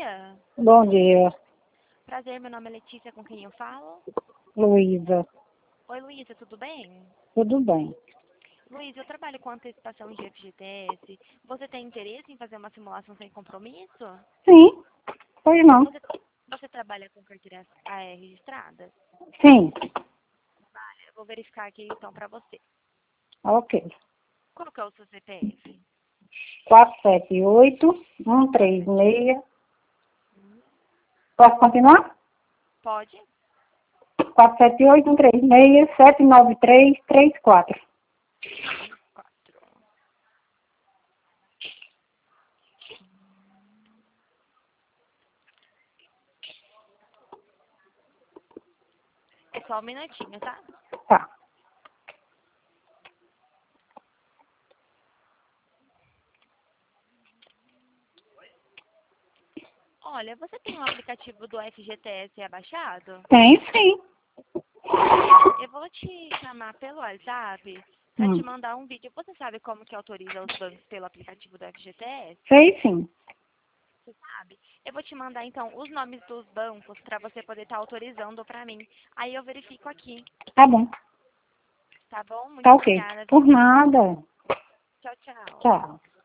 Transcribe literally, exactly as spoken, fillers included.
dia. Bom dia, Prazer, meu nome é Letícia, com quem eu falo? Luísa. Oi, Luísa, tudo bem? Tudo bem? Luísa, eu trabalho com antecipação de F G T S. Você tem interesse em fazer uma simulação sem compromisso? Sim, pois não. Você, você trabalha com carteira A R registrada? Sim, Eu vou verificar aqui então pra você. ok. Qual que é o seu C P F? quatro sete oito, um três seis. Posso continuar? Pode? quatro sete oito, um três seis, sete nove três três quatro. Quatro. É só um minutinho, tá? Tá. Olha, você tem um aplicativo do F G T S abaixado? Tem sim. Eu vou te chamar pelo WhatsApp para te Hum. mandar um vídeo. Você sabe como que autoriza os bancos pelo aplicativo do F G T S? Sei sim. Você sabe? Eu vou te mandar então os nomes dos bancos para você poder estar autorizando para mim. Aí eu verifico aqui, Tá bom. tá bom? Muito Tá ok. obrigada, Por viu? nada. Tchau, tchau. Tchau.